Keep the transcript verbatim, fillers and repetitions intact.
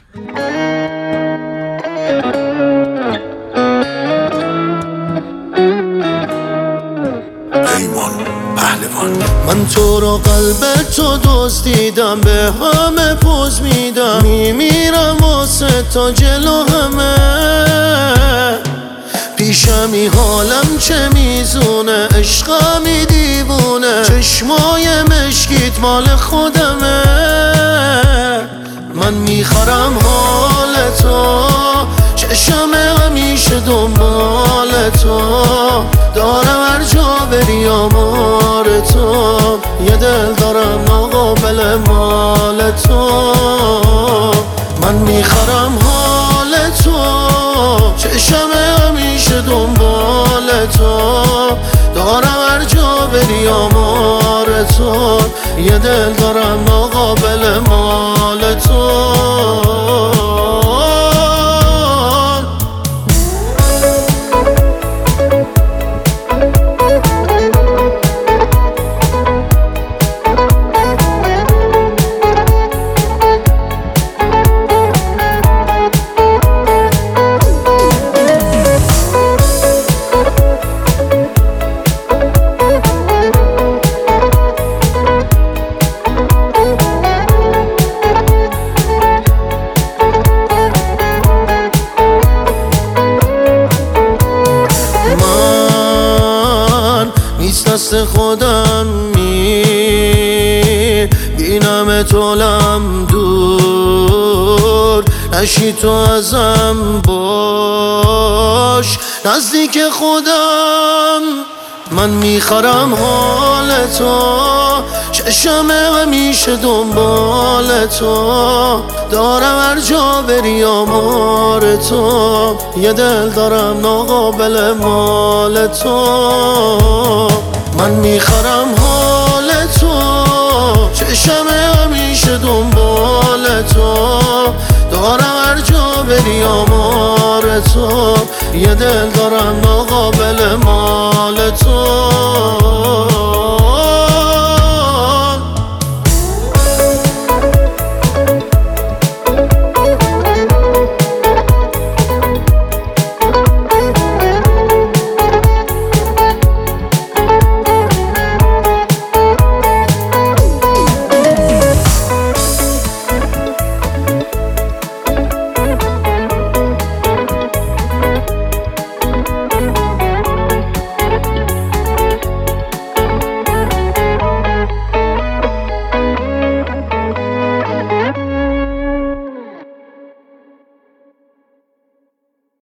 من تو رو قلب تو دزدیدم، به همه پوز میدم، میمیرم واسه تا جلو همه. پیشمی حالم چه میزونه، عشقمی دیوونه، چشمای مشکیت مال خودمه. من میخرم حال تو، چشم همیشه دنبال تو، دارم هر جا بری آمار تو. یه دل دارم ناقابل مال تو. من میخرم حال تو، چشم همیشه دنبال تو، دارم هر جا بری آمار تو. یه دل دارم ناقابل مال تو. دست خودم می بینم تولم دور، نشی تو ازم باش نزدیک خودم. من میخرم حال تو، چشم همیشه دنبال تو، دارم هر جا بری آمار تو. یه دل دارم ناقابل مال تو. من میخرم حال تو، چشم همیشه دنبال تو، دارم هر جا بری آمار تو. یه دل دارم ناقابل مال تو.